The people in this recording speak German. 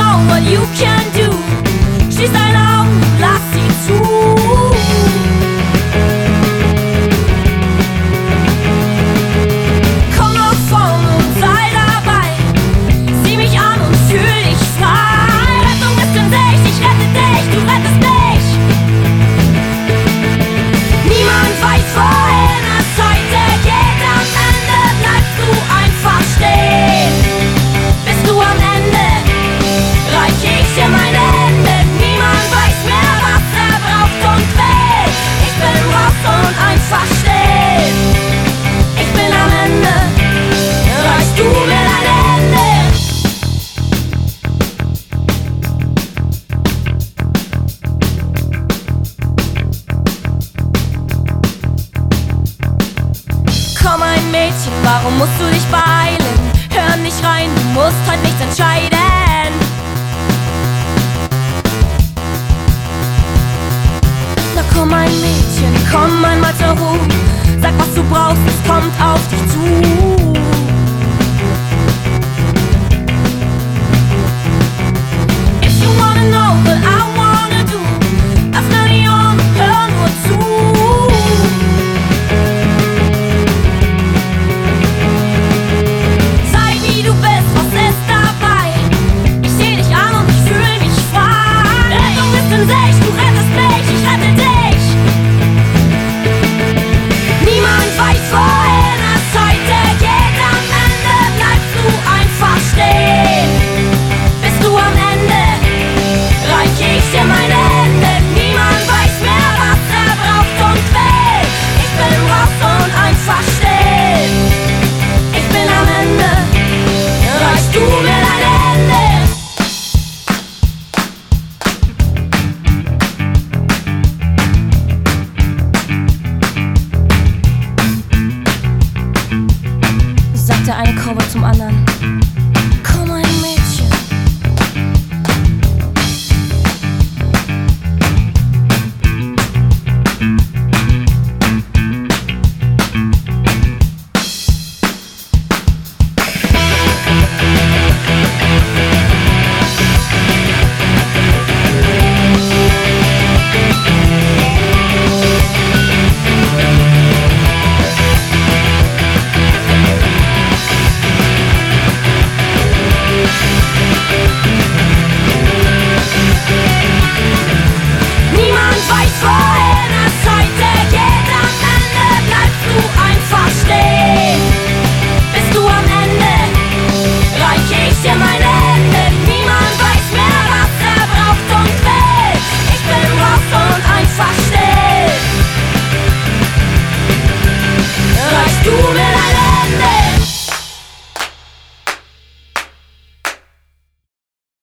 know what you can do. Schließ deine Augen, lass sie zu. Komm nach vorne und sei dabei. Sieh mich an und fühl dich frei. Rettung ist in Sicht, ich rette dich, du rettest mich. Niemand weiß, wohin es heute geht. Am Ende bleibst du einfach stehen. Bist du am Ende, reich ich dir meine Hände. Niemand weiß mehr, was er braucht und will. Ich bin raus und einfach still. Ich bin am Ende, reichst du mir deine Hände. Komm, ein Mädchen, warum musst du dich beeilen? Hör nicht rein, du musst heute nichts entscheiden. Na komm, ein Mädchen, komm einmal zur Ruhe. Sag, was du brauchst, es kommt auf dich zu.